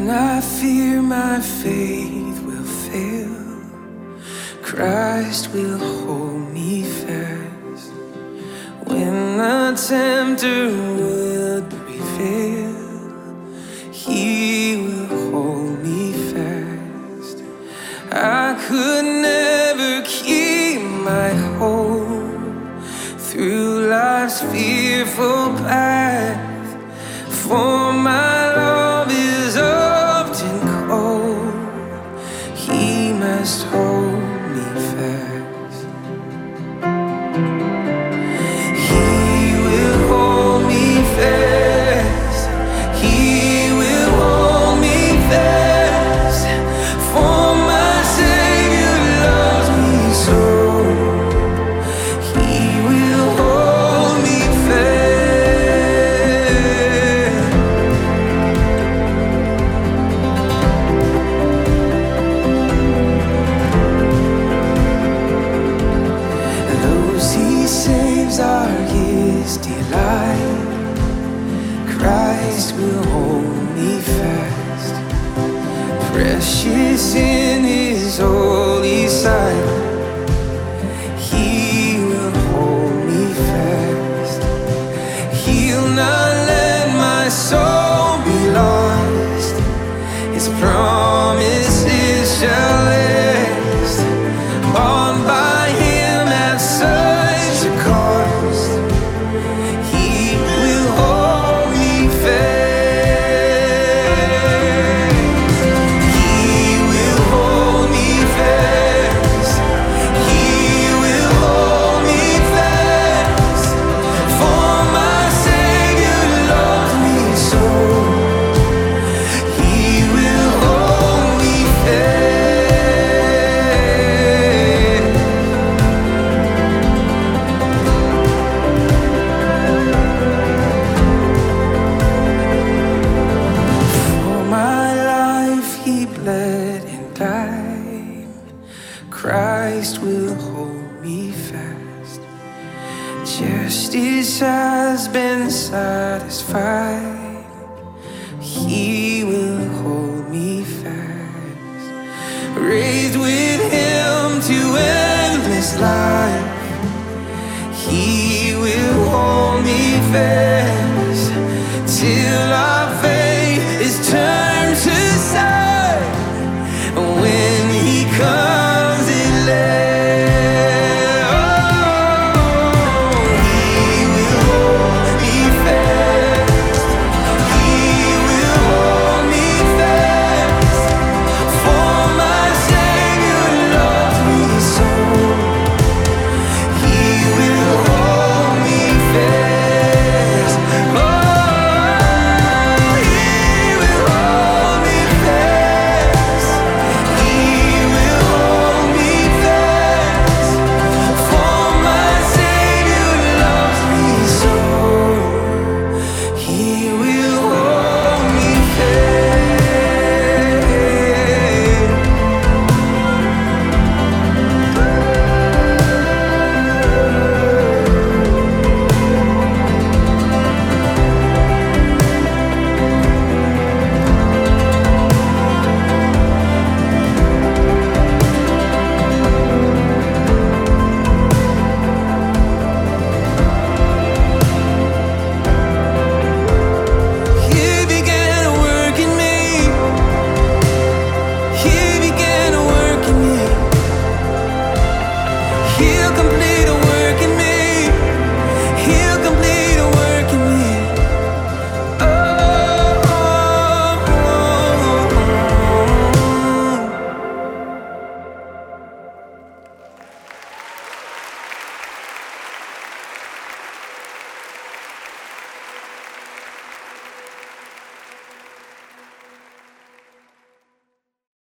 I fear my faith will fail, Christ will hold me fast. When the tempter would prevail, He will hold me fast. I could never keep my hold through life's fearful path, for my love is often cold. He must hold me fast. He will hold me fast. He will hold me fast, for my Savior loves me so. He will hold me fast. Those He saves are His delight. Christ will hold me fast, precious in His holy sight. He will hold me fast. He'll not let my soul be lost. His promises shall last. Bought by Him at such a cost. He will hold me fast. He will hold me fast. He will hold me fast, for my Savior loves me so. He will hold me fast. For my life He bled and died. Christ will hold me fast. Justice has been satisfied.